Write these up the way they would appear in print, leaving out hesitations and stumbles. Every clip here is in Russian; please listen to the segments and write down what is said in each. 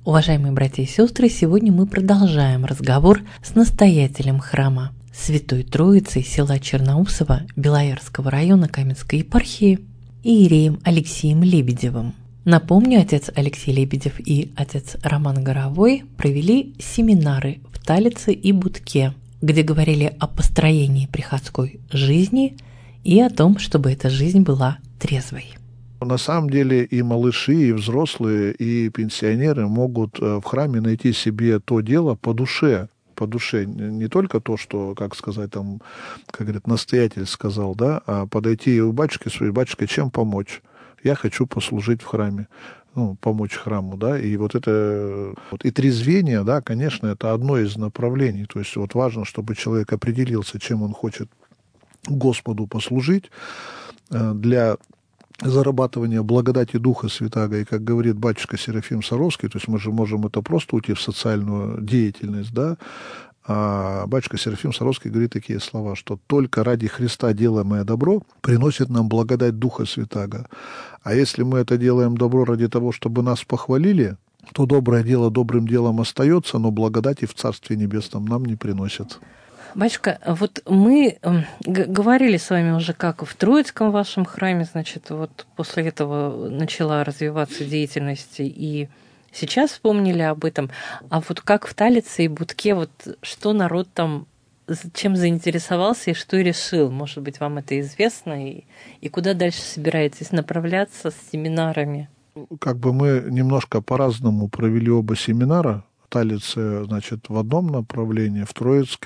Уважаемые братья и сестры, сегодня мы продолжаем разговор с настоятелем храма Святой Троицы села Черноусово Белоярского района Каменской епархии иереем Алексеем Лебедевым. Напомню, отец Алексей Лебедев и отец Роман Горовой провели семинары в Талице и Будке, где говорили о построении приходской жизни и о том, чтобы эта жизнь была трезвой. На самом деле и малыши, и взрослые, и пенсионеры могут в храме найти себе то дело по душе, не только то, что, как сказать, там, как говорит, настоятель сказал, да, а подойти у батюшки своей: батюшка, чем помочь? Я хочу послужить в храме, помочь храму, да, и вот это, и трезвение, да, конечно, это одно из направлений, то есть вот важно, чтобы человек определился, чем он хочет Господу послужить, для зарабатывания благодати Духа Святаго, и, как говорит батюшка Серафим Саровский, то есть мы же можем это просто уйти в социальную деятельность, да, а батюшка Серафим Саровский говорит такие слова, что только ради Христа делаемое добро приносит нам благодать Духа Святаго. А если мы это делаем добро ради того, чтобы нас похвалили, то доброе дело добрым делом остается, но благодати в Царстве Небесном нам не приносит. Батюшка, вот мы говорили с вами уже, как в Троицком вашем храме, значит, вот после этого начала развиваться деятельность, и сейчас вспомнили об этом. А вот как в Талице и Будке, вот что народ там, чем заинтересовался и что решил? Может быть, вам это известно? И куда дальше собираетесь направляться с семинарами? Как бы мы немножко по-разному провели оба семинара. В Талице, значит, в одном направлении, в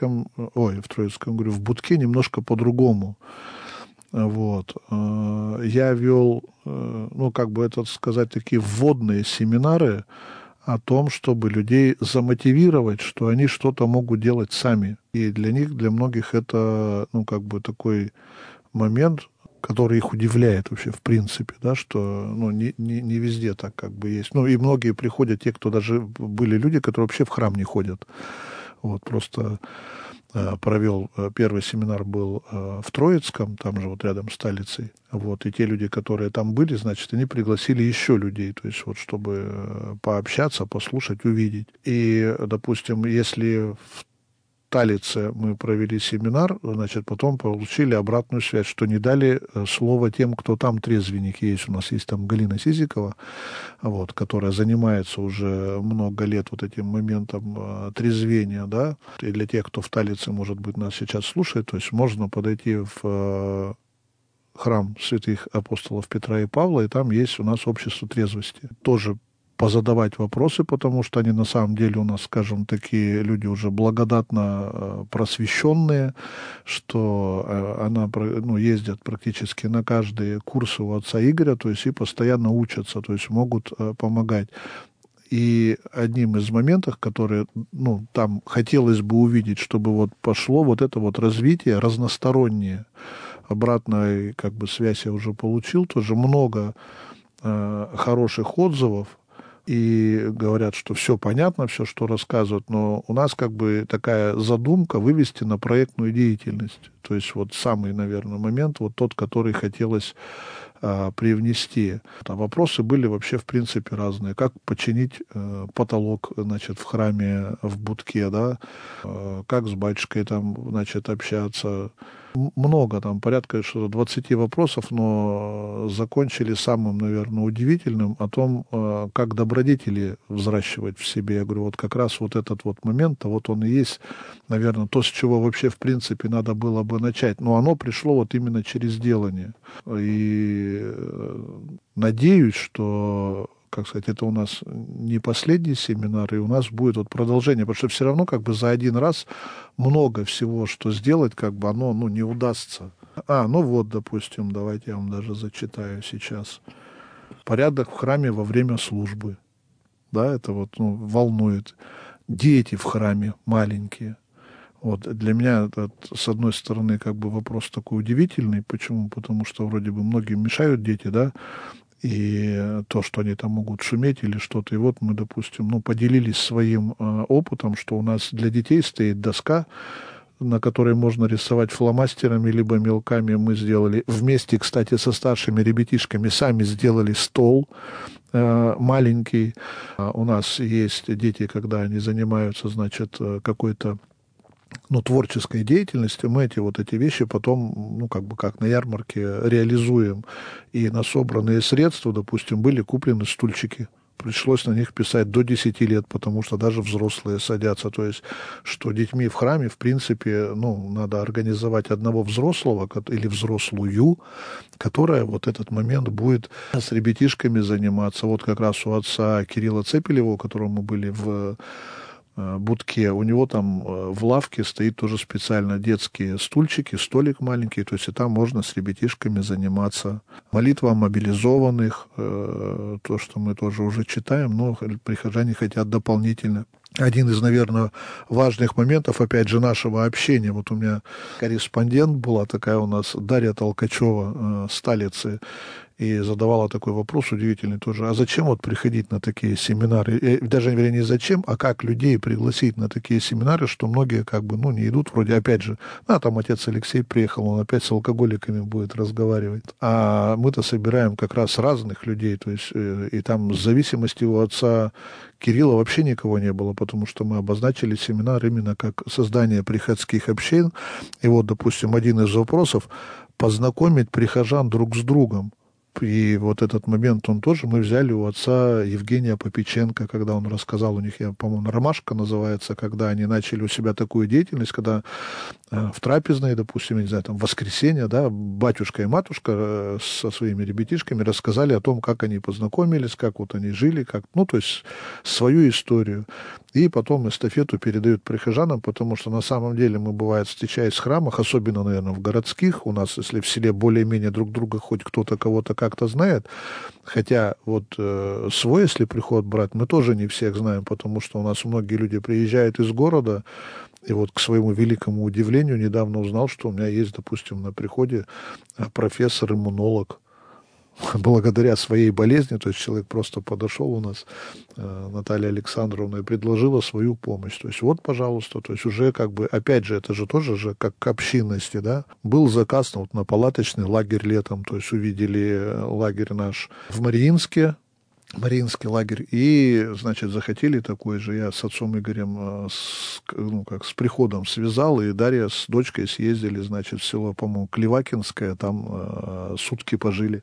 Будке немножко по-другому. Вот. Я вел, такие вводные семинары о том, чтобы людей замотивировать, что они что-то могут делать сами. И для них, для многих это, такой момент, который их удивляет вообще в принципе, да, что не везде так как бы есть. И многие приходят, те, кто даже были люди, которые вообще в храм не ходят. Вот, просто провел, первый семинар был в Троицком, там же вот рядом с Талицей. Вот, и те люди, которые там были, значит, они пригласили еще людей, то есть вот, чтобы пообщаться, послушать, увидеть. И, допустим, если в Талице мы провели семинар, значит, потом получили обратную связь, что не дали слово тем, кто там трезвенник есть. У нас есть там Галина Сизикова, вот, которая занимается уже много лет вот этим моментом трезвения, да. И для тех, кто в Талице, может быть, нас сейчас слушает, то есть можно подойти в храм святых апостолов Петра и Павла, и там есть у нас общество трезвости. Тоже позадавать вопросы, потому что они на самом деле у нас, скажем, такие люди уже благодатно просвещенные, что ездят практически на каждые курсы у отца Игоря, то есть и постоянно учатся, то есть могут помогать. И одним из моментов, которые, там хотелось бы увидеть, чтобы вот пошло вот это вот развитие разностороннее. Обратной как бы связь я уже получил, тоже много хороших отзывов. И говорят, что все понятно, все, что рассказывают, но у нас как бы такая задумка вывести на проектную деятельность. То есть вот самый, наверное, момент, вот тот, который хотелось привнести. А вопросы были вообще, в принципе, разные. Как починить потолок, значит, в храме в Будке, да, как с батюшкой там, значит, общаться. Много там, порядка 20 вопросов, но закончили самым, наверное, удивительным о том, как добродетели взращивать в себе. Я говорю, вот как раз вот этот вот момент, вот он и есть, наверное, то, с чего вообще, в принципе, надо было бы начать. Но оно пришло вот именно через делание. И надеюсь, что, как сказать, это у нас не последний семинар, и у нас будет вот продолжение, потому что все равно как бы за один раз много всего, что сделать, как бы оно, не удастся. Допустим, давайте я вам даже зачитаю сейчас. Порядок в храме во время службы. Да, это вот, волнует. Дети в храме маленькие. Вот для меня это, с одной стороны, как бы вопрос такой удивительный. Почему? Потому что вроде бы многим мешают дети, да, и то, что они там могут шуметь или что-то. И вот мы, допустим, поделились своим опытом, что у нас для детей стоит доска на которой можно рисовать фломастерами либо мелками, мы сделали. Вместе, кстати, со старшими ребятишками сами сделали стол маленький. У нас есть дети, когда они занимаются, значит, какой-то творческой деятельностью, мы эти вещи потом, как на ярмарке реализуем. И на собранные средства, допустим, были куплены стульчики. Пришлось на них писать до 10 лет, потому что даже взрослые садятся. То есть, что детьми в храме, в принципе, надо организовать одного взрослого или взрослую, которая вот этот момент будет с ребятишками заниматься. Вот как раз у отца Кирилла Цепелева, у которого мы были в будке, у него там в лавке стоит тоже специально детские стульчики, столик маленький, то есть и там можно с ребятишками заниматься. Молитва о мобилизованных, то, что мы тоже уже читаем, но прихожане хотят дополнительно. Один из, наверное, важных моментов, опять же, нашего общения. Вот у меня корреспондент была такая у нас, Дарья Толкачева, с Талицы, и задавала такой вопрос удивительный тоже. А зачем вот приходить на такие семинары? И даже, не зачем, а как людей пригласить на такие семинары, что многие не идут. Вроде, опять же, там отец Алексей приехал, он опять с алкоголиками будет разговаривать. А мы-то собираем как раз разных людей. То есть, и там с зависимости у отца Кирилла вообще никого не было, потому что мы обозначили семинар именно как создание приходских общин. И вот, допустим, один из вопросов — познакомить прихожан друг с другом. И вот этот момент мы взяли у отца Евгения Попеченко, когда он рассказал, у них, по-моему, «Ромашка» называется, когда они начали у себя такую деятельность, когда в трапезной, допустим, в воскресенье, батюшка и матушка со своими ребятишками рассказали о том, как они познакомились, как вот они жили, то есть свою историю. И потом эстафету передают прихожанам, потому что на самом деле мы, бывает, встречаясь в храмах, особенно, наверное, в городских, у нас, если в селе более-менее друг друга хоть кто-то кого-то как-то знает, хотя свой, если приход брать, мы тоже не всех знаем, потому что у нас многие люди приезжают из города, и к своему великому удивлению недавно узнал, что у меня есть, допустим, на приходе профессор-иммунолог. Благодаря своей болезни, то есть человек просто подошел у нас, Наталья Александровна, и предложила свою помощь. То есть пожалуйста, то есть уже опять же, это же тоже как к общинности, Был заказ на палаточный лагерь летом, то есть увидели лагерь наш в Мариинске, Мариинский лагерь, и, захотели такой же. Я с отцом Игорем с приходом связал, и Дарья с дочкой съездили, в село, по-моему, Клевакинское, там сутки пожили.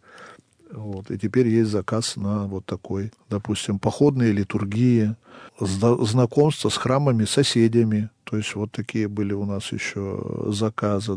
И теперь есть заказ на такой, допустим, походные литургии, знакомство с храмами, соседями. То есть такие были у нас еще заказы,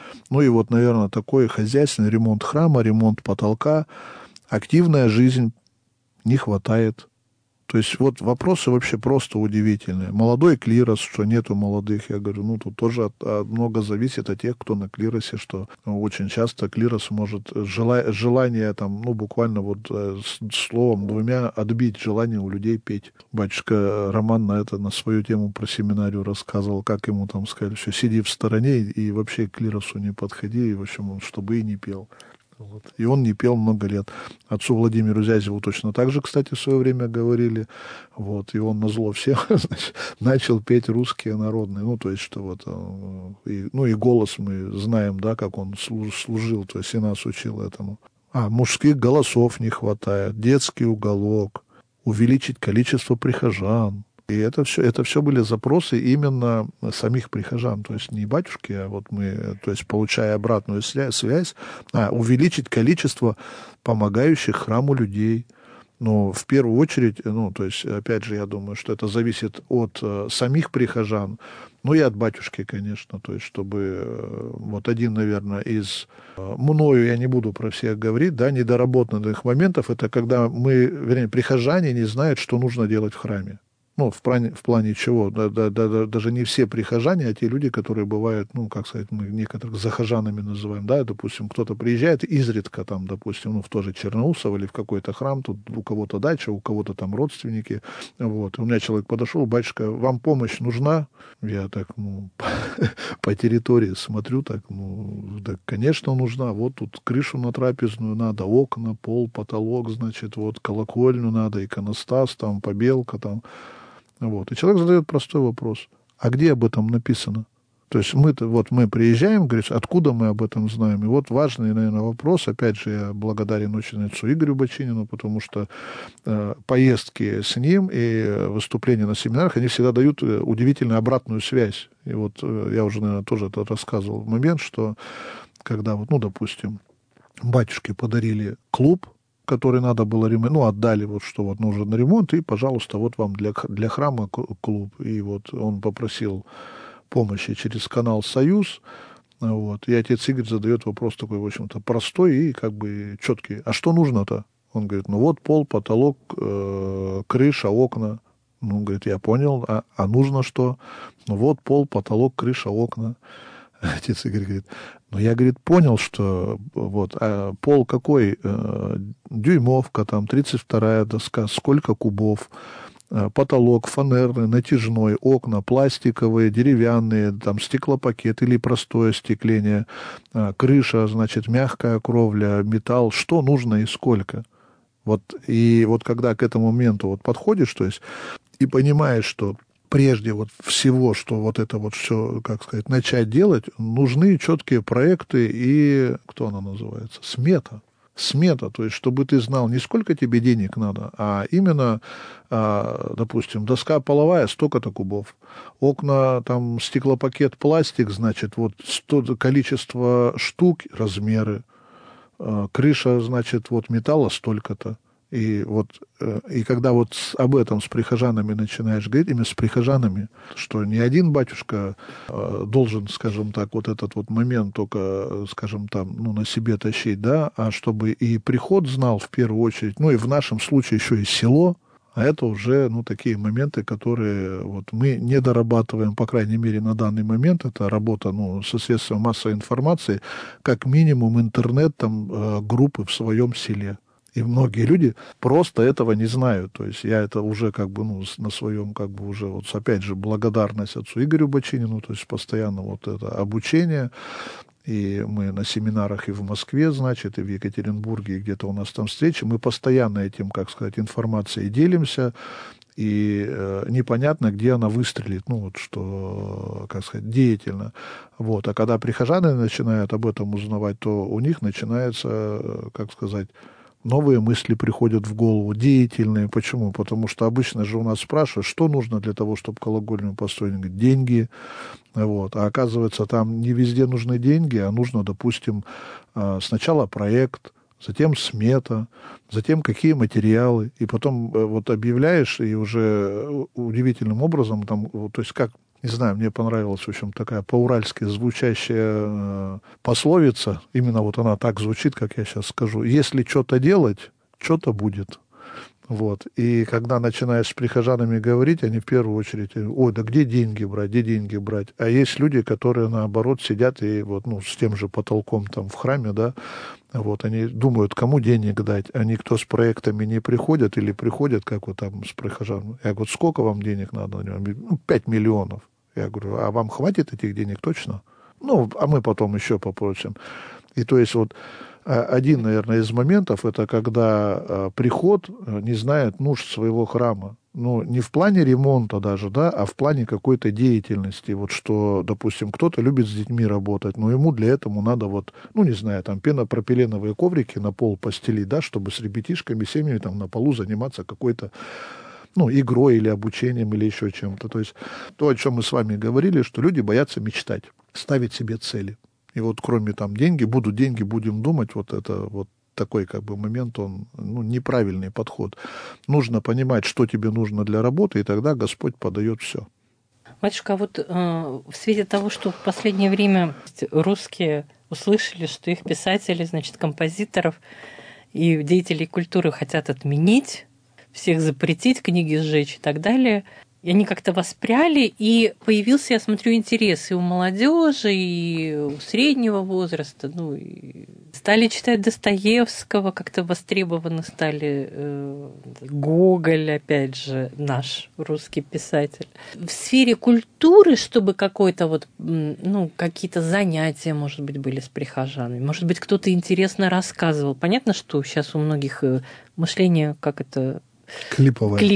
и наверное, такой хозяйственный ремонт храма, ремонт потолка, активная жизнь не хватает. То есть вопросы вообще просто удивительные. Молодой клирос, что нету молодых, я говорю, тут тоже много зависит от тех, кто на клиросе, что очень часто клирос может желание буквально словом двумя отбить желание у людей петь. Батюшка Роман на свою тему про семинарию рассказывал, как ему сказали, что сиди в стороне и вообще к клиросу не подходи, и, в общем, чтобы и не пел. И он не пел много лет. Отцу Владимиру Зязеву точно так же, кстати, в свое время говорили. И он назло всем начал петь русские народные. То есть, что и голос мы знаем, как он служил, то есть и нас учил этому. Мужских голосов не хватает, детский уголок, увеличить количество прихожан. И это все были запросы именно самих прихожан, то есть не батюшки, а мы, то есть получая обратную связь, увеличить количество помогающих храму людей. Но в первую очередь, то есть, опять же, я думаю, что это зависит от самих прихожан, и от батюшки, конечно, то есть, чтобы один, наверное, из мною, я не буду про всех говорить, недоработанных моментов, это когда прихожане не знают, что нужно делать в храме. В плане чего? Даже не все прихожане, а те люди, которые бывают, мы некоторых захожанами называем, допустим, кто-то приезжает изредка, допустим, в тоже Черноусово или в какой-то храм, тут у кого-то дача, у кого-то там родственники, У меня человек подошел: батюшка, вам помощь нужна? Я по территории смотрю, конечно, нужна, тут крышу на трапезную надо, окна, пол, потолок, колокольню надо, иконостас, побелка, И человек задает простой вопрос: а где об этом написано? То есть мы приезжаем, говоришь, откуда мы об этом знаем? И вот важный, наверное, вопрос. Опять же, я благодарен очень отцу Игорю Бочинину, потому что поездки с ним и выступления на семинарах, они всегда дают удивительную обратную связь. И вот я уже, наверное, тоже это рассказывал в момент, что когда, допустим, батюшке подарили клуб, который надо было ремонтировать, отдали, что нужен на ремонт, и, пожалуйста, вот вам для храма клуб. И вот он попросил помощи через канал «Союз». И отец Игорь задает вопрос такой, в общем-то, простой и как бы четкий. А что нужно-то? Он говорит, пол, потолок, крыша, окна. Говорит, я понял, а нужно что? Пол, потолок, крыша, окна. Отец Игорь говорит, я, говорит, понял, что пол какой, дюймовка, 32-я доска, сколько кубов, потолок фанерный, натяжной, окна пластиковые, деревянные, стеклопакет или простое остекление, крыша, значит, мягкая кровля, металл, что нужно и сколько. И когда к этому моменту подходишь, то есть, и понимаешь, что прежде всего, что это все, как сказать, начать делать, нужны четкие проекты и, кто она называется, смета. Смета, то есть, чтобы ты знал, не сколько тебе денег надо, а именно, допустим, доска половая, столько-то кубов. Окна, стеклопакет, пластик, значит, количество штук, размеры. Крыша, значит, металла столько-то. И когда об этом с прихожанами начинаешь говорить, именно с прихожанами, что не один батюшка должен, скажем так, этот момент только, скажем, на себе тащить, да, а чтобы и приход знал в первую очередь, и в нашем случае еще и село, а это уже, такие моменты, которые мы не дорабатываем, по крайней мере, на данный момент. Это работа, со средством массовой информации, как минимум интернет, группы в своем селе. И многие люди просто этого не знают. То есть я это уже на своем уже опять же благодарность отцу Игорю Бочинину, то есть постоянно это обучение. И мы на семинарах и в Москве, значит, и в Екатеринбурге, и где-то у нас там встречи, мы постоянно этим, как сказать, информацией делимся, и непонятно, где она выстрелит, что, как сказать, деятельно. А когда прихожане начинают об этом узнавать, то у них начинается, как сказать, новые мысли приходят в голову, деятельные. Почему? Потому что обычно же у нас спрашивают, что нужно для того, чтобы колокольню построить. Говорят, деньги. А оказывается, там не везде нужны деньги, а нужно, допустим, сначала проект, затем смета, затем какие материалы. И потом объявляешь, и уже удивительным образом, то есть как, не знаю, мне понравилась, в общем, такая по-уральски звучащая пословица. Именно она так звучит, как я сейчас скажу. Если что-то делать, что-то будет. И когда начинаешь с прихожанами говорить, они в первую очередь, да где деньги брать? А есть люди, которые, наоборот, сидят и с тем же потолком в храме, да, они думают, кому денег дать, а никто с проектами не приходят или приходят, как с прихожанами. Я говорю, сколько вам денег надо? 5 миллионов. Я говорю, а вам хватит этих денег точно? А мы потом еще попросим. И то есть один, наверное, из моментов, это когда приход не знает нужд своего храма. Не в плане ремонта даже, да, а в плане какой-то деятельности. Что, допустим, кто-то любит с детьми работать, но ему для этого надо не знаю, пенопропиленовые коврики на пол постелить, да, чтобы с ребятишками, семьями на полу заниматься какой-то игрой или обучением, или еще чем-то. То есть то, о чем мы с вами говорили, что люди боятся мечтать, ставить себе цели. И кроме деньги, будем думать, это такой момент, он неправильный подход. Нужно понимать, что тебе нужно для работы, и тогда Господь подает все. Батюшка, в свете того, что в последнее время русские услышали, что их писателей, значит, композиторов и деятелей культуры хотят отменить, всех запретить, книги сжечь и так далее, и они как-то воспряли, и появился, я смотрю, интерес и у молодежи, и у среднего возраста. И стали читать Достоевского, как-то востребованы стали Гоголь, опять же, наш русский писатель. В сфере культуры, чтобы какой-то какие-то занятия, может быть, были с прихожанами, может быть, кто-то интересно рассказывал. Понятно, что сейчас у многих мышление, как это...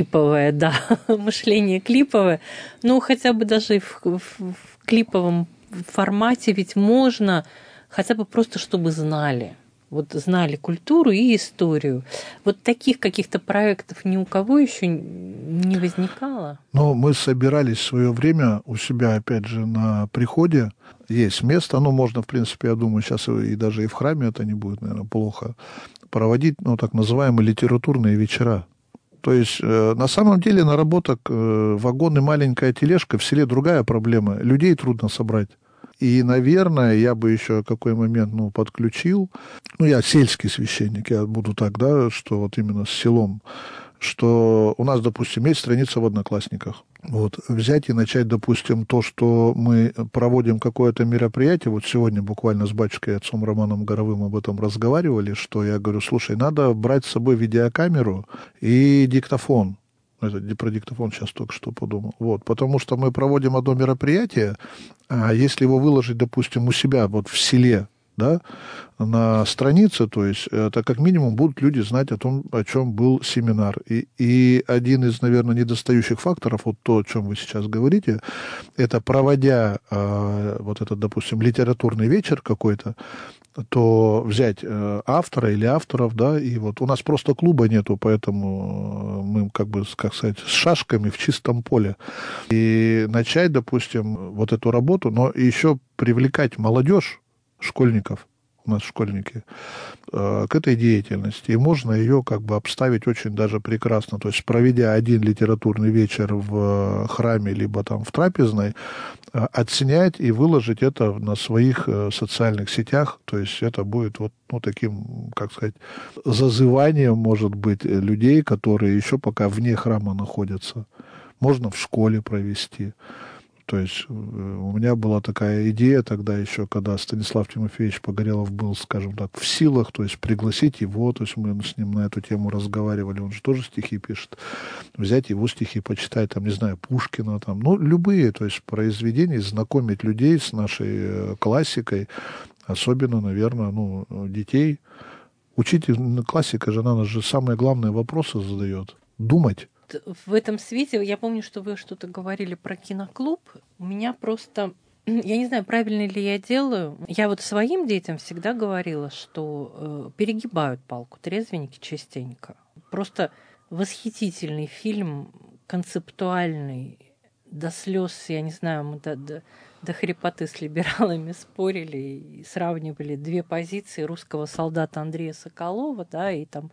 Клиповое, да, мышление клиповое. Хотя бы даже в клиповом формате ведь можно, хотя бы просто чтобы знали. Вот знали культуру и историю. Вот таких каких-то проектов ни у кого еще не возникало? Но мы собирались в свое время у себя, опять же, на приходе. Есть место, можно, в принципе, я думаю, сейчас и даже и в храме это не будет, наверное, плохо, проводить, так называемые литературные вечера. То есть, на самом деле, наработок вагон и маленькая тележка в селе другая проблема. Людей трудно собрать. И, наверное, я бы еще какой момент, подключил. Я сельский священник, я буду так, да, что вот именно с селом, что у нас, допустим, есть страница в Одноклассниках. Вот, взять и начать, допустим, то, что мы проводим какое-то мероприятие, вот сегодня буквально с батюшкой и отцом Романом Горовым об этом разговаривали, что я говорю, слушай, надо брать с собой видеокамеру и диктофон. Это про диктофон сейчас только что подумал. Вот, потому что мы проводим одно мероприятие, а если его выложить, допустим, у себя вот в селе, да, на странице, то есть это как минимум будут люди знать о том, о чем был семинар. И один из, наверное, недостающих факторов, вот то, о чем вы сейчас говорите, это проводя вот этот, допустим, литературный вечер какой-то, то взять автора или авторов, да, и вот у нас просто клуба нету, поэтому мы, как сказать, с шашками в чистом поле. И начать, допустим, вот эту работу, но еще привлекать молодежь, школьников, у нас школьники, к этой деятельности. И можно ее обставить очень даже прекрасно. То есть, проведя один литературный вечер в храме, либо там в трапезной, отснять и выложить это на своих социальных сетях. То есть, это будет таким, как сказать, зазыванием, может быть, людей, которые еще пока вне храма находятся. Можно в школе провести. То есть у меня была такая идея тогда еще, когда Станислав Тимофеевич Погорелов был, скажем так, в силах, то есть пригласить его, то есть мы с ним на эту тему разговаривали, он же тоже стихи пишет, взять его стихи, почитать, там, не знаю, Пушкина, там, любые, то есть произведения, знакомить людей с нашей классикой, особенно, наверное, детей. Классика же, она же самые главные вопросы задает. Думать. В этом свете, я помню, что вы что-то говорили про киноклуб. У меня просто, я не знаю, правильно ли я делаю. Я вот своим детям всегда говорила, что перегибают палку трезвенники частенько. Просто восхитительный фильм, концептуальный, до слез, я не знаю, мы до хрипоты с либералами спорили и сравнивали две позиции русского солдата Андрея Соколова, да, и там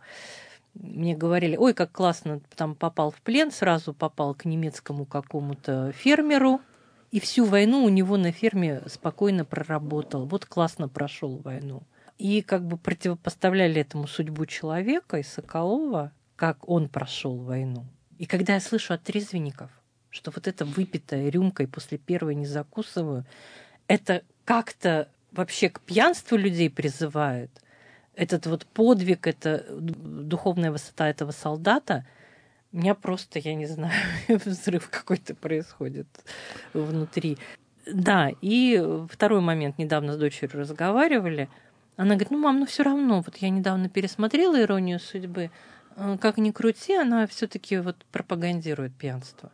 мне говорили, ой, как классно, там попал в плен, сразу попал к немецкому какому-то фермеру, и всю войну у него на ферме спокойно проработал. Вот классно прошел войну. И противопоставляли этому судьбу человека и Соколова, как он прошел войну. И когда я слышу от трезвенников, что вот это выпитая рюмкой после первой не закусываю, это как-то вообще к пьянству людей призывает, этот вот подвиг, это духовная высота этого солдата, у меня просто, я не знаю, взрыв какой-то происходит внутри. Да, и второй момент, недавно с дочерью разговаривали, она говорит, мам, все равно, вот я недавно пересмотрела «Иронию судьбы», как ни крути, она все-таки вот пропагандирует пьянство.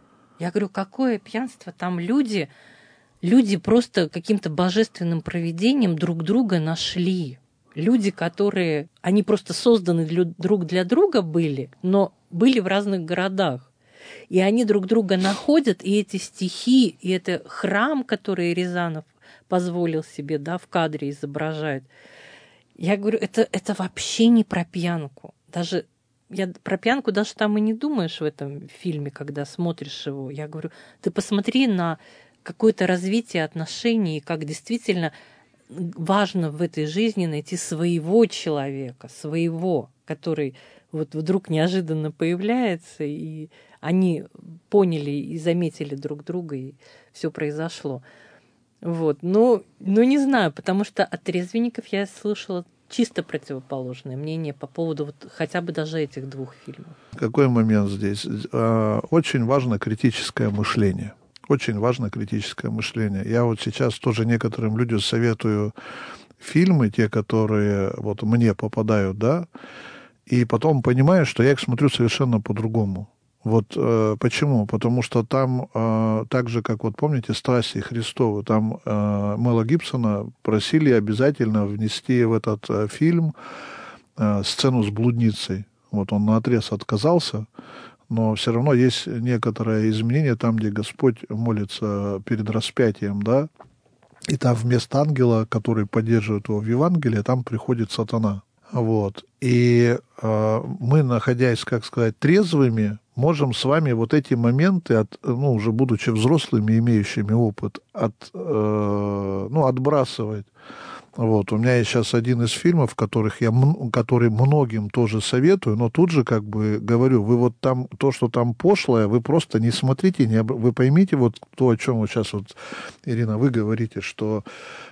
Я говорю, какое пьянство? Там люди просто каким-то божественным провидением друг друга нашли. Люди, которые, они просто созданы друг для друга были, но были в разных городах. И они друг друга находят, и эти стихи, и это храм, который Рязанов позволил себе, да, в кадре изображать. Я говорю, это вообще не про пьянку. Про пьянку даже там и не думаешь в этом фильме, когда смотришь его. Я говорю, ты посмотри на какое-то развитие отношений, как действительно важно в этой жизни найти своего человека, который вот вдруг неожиданно появляется, и они поняли и заметили друг друга, и все произошло. Вот. Но не знаю, потому что от трезвенников я слышала чисто противоположное мнение по поводу вот хотя бы даже этих двух фильмов. Какой момент здесь? Очень важно критическое мышление. Очень важно критическое мышление. Я вот сейчас тоже некоторым людям советую фильмы, те, которые вот мне попадают, да, и потом понимаю, что я их смотрю совершенно по-другому. Вот почему? Потому что там, так же, как вот помните, «Страсти Христовы», там Мэла Гибсона просили обязательно внести в этот фильм сцену с блудницей. Вот он наотрез отказался, но все равно есть некоторое изменение там, где Господь молится перед распятием, да, и там вместо ангела, который поддерживает его в Евангелии, там приходит сатана. Вот. И мы, находясь, как сказать, трезвыми, можем с вами вот эти моменты, уже будучи взрослыми, имеющими опыт, отбрасывать. Вот. У меня есть сейчас один из фильмов, который многим тоже советую, но тут же как бы говорю, вы вот там, то, что там пошлое, вы просто не смотрите, вы поймите вот то, о чем вот сейчас вот, Ирина, вы говорите, что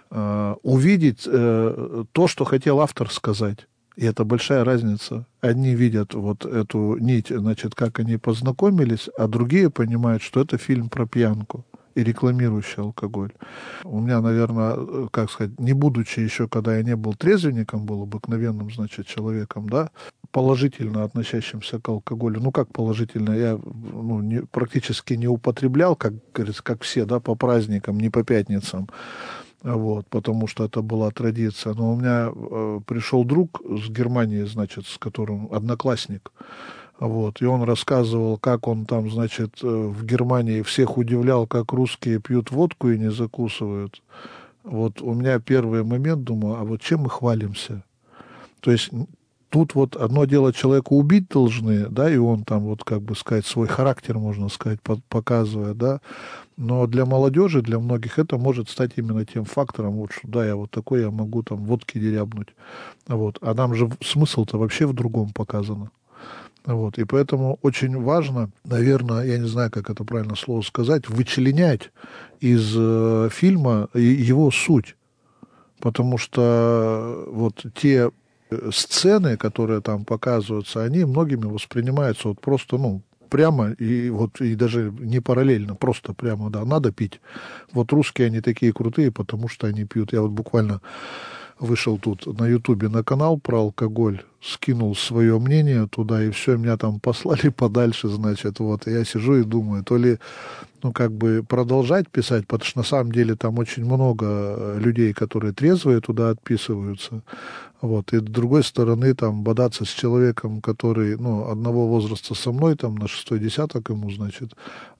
увидеть то, что хотел автор сказать. И это большая разница. Одни видят вот эту нить, значит, как они познакомились, а другие понимают, что это фильм про пьянку и рекламирующий алкоголь. У меня, наверное, как сказать, не будучи еще, когда я не был трезвенником, был обыкновенным, значит, человеком, да, положительно относящимся к алкоголю. Ну, как положительно? Я практически не употреблял, как говорится, как все, да, по праздникам, не по пятницам. Вот, потому что это была традиция. Но у меня пришел друг с Германии, значит, с которым одноклассник. Вот, и он рассказывал, как он там, значит, в Германии всех удивлял, как русские пьют водку и не закусывают. Вот у меня первый момент, думаю, а вот чем мы хвалимся? То есть тут вот одно дело человека убить должны, да, и он там вот, как бы сказать, свой характер, можно сказать, показывает, да. Но для молодежи, для многих это может стать именно тем фактором, вот, что да, я вот такой, я могу там водки дерябнуть. Вот. А нам же смысл-то вообще в другом показано. Вот. И поэтому очень важно, наверное, я не знаю, как это правильно слово сказать, вычленять из фильма его суть. Потому что вот те сцены, которые там показываются, они многими воспринимаются вот просто, прямо и вот и даже не параллельно, просто прямо, да, надо пить. Вот русские, они такие крутые, потому что они пьют. Я вот буквально вышел тут на Ютубе на канал про алкоголь, скинул свое мнение туда, и все, меня там послали подальше, значит, вот. И я сижу и думаю, то ли, как бы продолжать писать, потому что на самом деле там очень много людей, которые трезвые туда отписываются. Вот. И с другой стороны, там, бодаться с человеком, который, одного возраста со мной, там, на 6-й десяток ему, значит,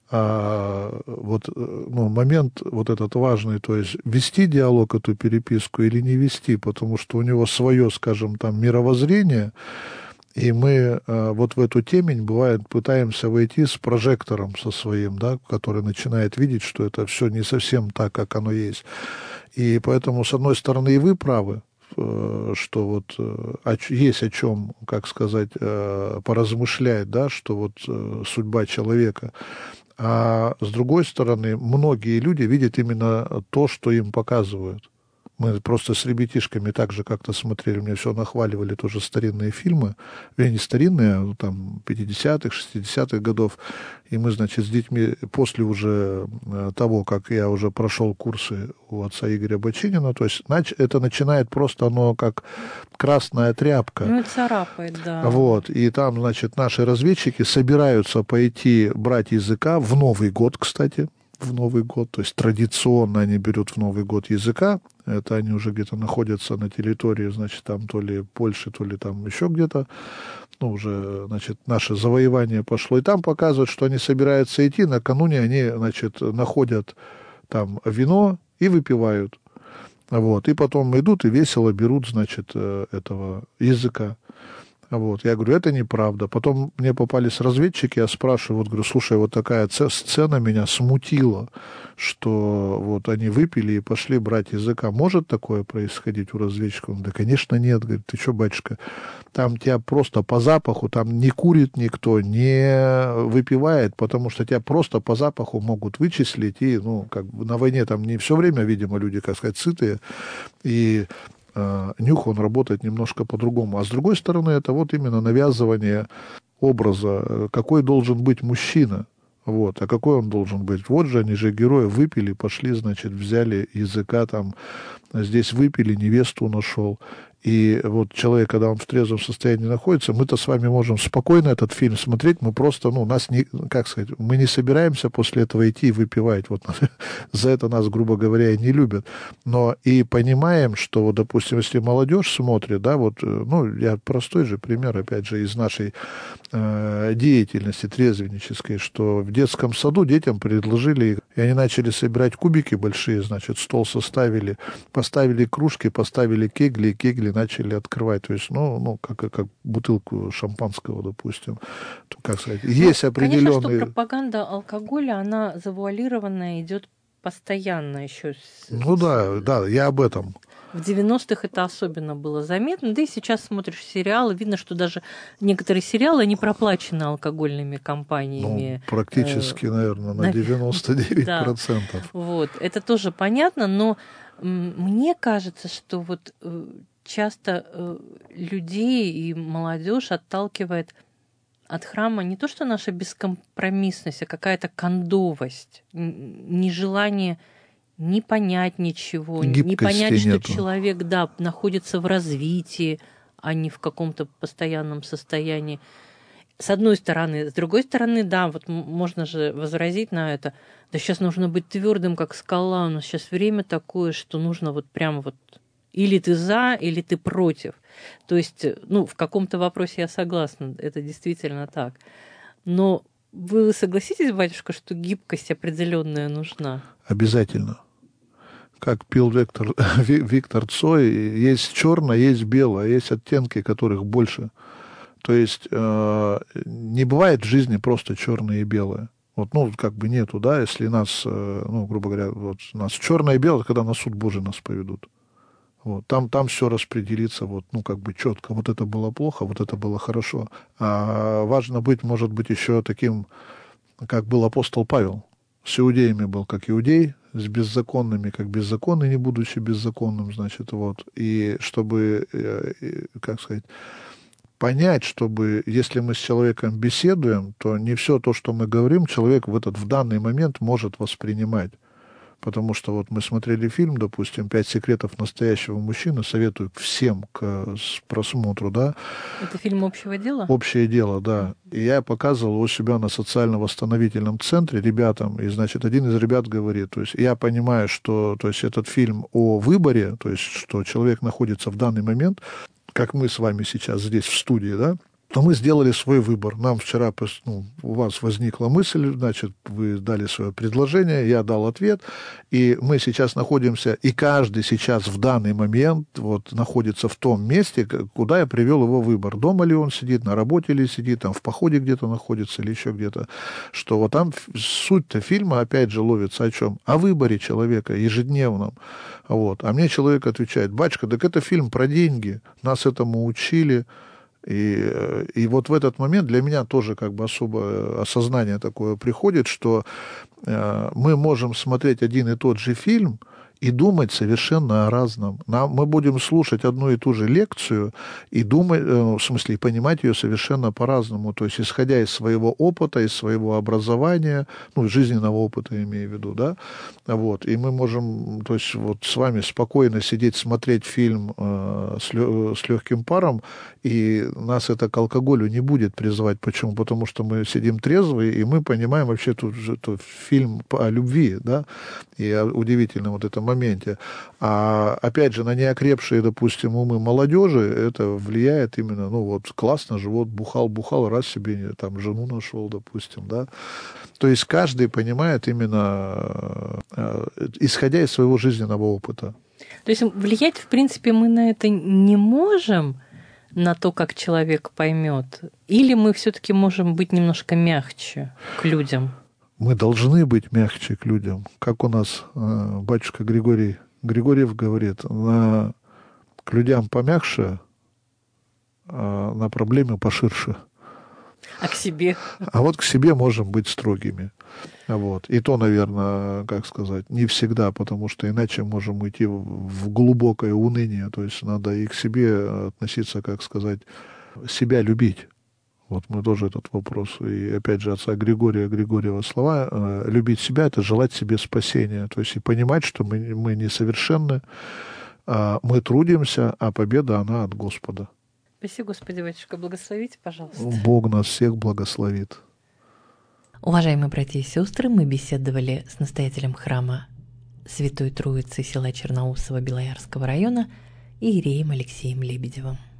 момент вот этот важный, то есть вести диалог, эту переписку или не вести, потому что у него свое, скажем, там, мировоззрение, и мы вот в эту темень, бывает, пытаемся войти с прожектором со своим, да, который начинает видеть, что это все не совсем так, как оно есть. И поэтому, с одной стороны, и вы правы, что вот есть о чем, как сказать, поразмышлять, да, что вот судьба человека. А с другой стороны, многие люди видят именно то, что им показывают. Мы просто с ребятишками так же как-то смотрели, мне все нахваливали тоже старинные фильмы, не старинные, а там 50-х, 60-х годов. И мы, значит, с детьми после уже того, как я уже прошел курсы у отца Игоря Бочинина, то есть это начинает просто оно как красная тряпка. Это царапает, да. Вот, и там, значит, наши разведчики собираются пойти брать языка в Новый год, кстати, в Новый год, то есть традиционно они берут в Новый год языка, это они уже где-то находятся на территории, значит, там то ли Польши, то ли там еще где-то, уже, значит, наше завоевание пошло, и там показывают, что они собираются идти, накануне они, значит, находят там вино и выпивают, вот, и потом идут и весело берут, значит, этого языка. Вот. Я говорю, это неправда. Потом мне попались разведчики, я спрашиваю, вот говорю, слушай, вот такая сцена меня смутила, что вот они выпили и пошли брать языка. Может такое происходить у разведчиков? Он, да, конечно, нет. Говорит, ты что, батюшка, там тебя просто по запаху, там не курит никто, не выпивает, потому что тебя просто по запаху могут вычислить, и, как бы на войне там не все время, видимо, люди, как сказать, сытые, и нюх, он работает немножко по-другому. А с другой стороны, это вот именно навязывание образа, какой должен быть мужчина. Вот. А какой он должен быть? Вот же они же герои выпили, пошли, значит, взяли языка там, здесь выпили, невесту нашел. И вот человек, когда он в трезвом состоянии находится, мы-то с вами можем спокойно этот фильм смотреть, мы просто, нас не, как сказать, мы не собираемся после этого идти и выпивать. Вот за это нас, грубо говоря, и не любят. Но и понимаем, что, вот, допустим, если молодежь смотрит, да, вот, я простой же пример, опять же, из нашей деятельности трезвеннической, что в детском саду детям предложили, и они начали собирать кубики большие, значит, стол составили, поставили кружки, поставили кегли, и кегли начали открывать, то есть, как бутылку шампанского, допустим, то, как сказать, есть определенные... Конечно, что пропаганда алкоголя, она завуалированная, идет постоянно еще. Да, я об этом. В 90-х это особенно было заметно, да и сейчас смотришь сериалы, видно, что даже некоторые сериалы, они проплачены алкогольными компаниями. Практически, наверное, на 99%. Да. Вот, это тоже понятно, но мне кажется, что вот часто людей и молодежь отталкивает от храма не то, что наша бескомпромиссность, а какая-то кондовость, нежелание не понять ничего, не понять, что человек, находится в развитии, а не в каком-то постоянном состоянии. С одной стороны. С другой стороны, вот можно же возразить на это. Да сейчас нужно быть твердым, как скала. У нас сейчас время такое, что нужно вот прямо вот или ты за, или ты против. То есть, в каком-то вопросе я согласна, это действительно так. Но вы согласитесь, батюшка, что гибкость определенная нужна? Обязательно. Как пил Виктор Цой, есть черное, есть белое, есть оттенки, которых больше. То есть не бывает в жизни просто черное и белое. Нету, да, если нас, грубо говоря, нас черное и белое, когда на суд Божий нас поведут. Вот, там все распределится, четко. Вот это было плохо, вот это было хорошо. А важно быть, может быть, еще таким, как был апостол Павел. С иудеями был как иудей, с беззаконными, как беззаконный, не будучи беззаконным, значит, вот. И чтобы, понять, чтобы, если мы с человеком беседуем, то не все то, что мы говорим, человек в данный момент может воспринимать. Потому что мы смотрели фильм, допустим, «5 секретов настоящего мужчины», советую всем к просмотру, да. Это фильм «Общего дела»? «Общее дело», да. И я показывал у себя на социально-восстановительном центре ребятам, и, значит, один из ребят говорит, то есть я понимаю, что, то есть этот фильм о выборе, то есть что человек находится в данный момент, как мы с вами сейчас здесь в студии, да, то мы сделали свой выбор. Нам вчера, у вас возникла мысль, значит, вы дали свое предложение, я дал ответ, и мы сейчас находимся, и каждый сейчас в данный момент находится в том месте, куда я привел его выбор. Дома ли он сидит, на работе ли сидит, там в походе где-то находится или еще где-то. Что там суть-то фильма, опять же, ловится о чем? О выборе человека ежедневном. А мне человек отвечает: батюшка, так это фильм про деньги, нас этому учили. И вот в этот момент для меня тоже особое осознание такое приходит, что мы можем смотреть один и тот же фильм и думать совершенно о разном. Мы будем слушать одну и ту же лекцию и думать, в смысле, понимать ее совершенно по-разному. То есть, исходя из своего опыта, из своего образования, жизненного опыта, я имею в виду, да, и мы можем, то есть, с вами спокойно сидеть, смотреть фильм с легким паром, и нас это к алкоголю не будет призывать. Почему? Потому что мы сидим трезвые, и мы понимаем вообще тут фильм о любви, да, и удивительно это моменте. А опять же, на неокрепшие, допустим, умы молодежи это влияет именно, классно, живот бухал, раз себе там жену нашел, допустим, да. То есть каждый понимает именно, исходя из своего жизненного опыта. То есть влиять, в принципе, мы на это не можем, на то, как человек поймет, или мы все-таки можем быть немножко мягче к людям? Мы должны быть мягче к людям. Как у нас батюшка Григорьев говорит, к людям помягче, а на проблеме поширше. А к себе? А к себе можем быть строгими. И то, наверное, не всегда, потому что иначе можем уйти в глубокое уныние. То есть надо и к себе относиться, себя любить. Мы тоже этот вопрос. И опять же, отца Григорьева слова: любить себя — это желать себе спасения. То есть и понимать, что мы несовершенны, Мы трудимся, а победа, она от Господа. Спаси, Господи, батюшка, благословите, пожалуйста. Бог нас всех благословит. Уважаемые братья и сестры, мы беседовали с настоятелем храма Святой Троицы села Черноусово Белоярского района иереем Алексеем Лебедевым.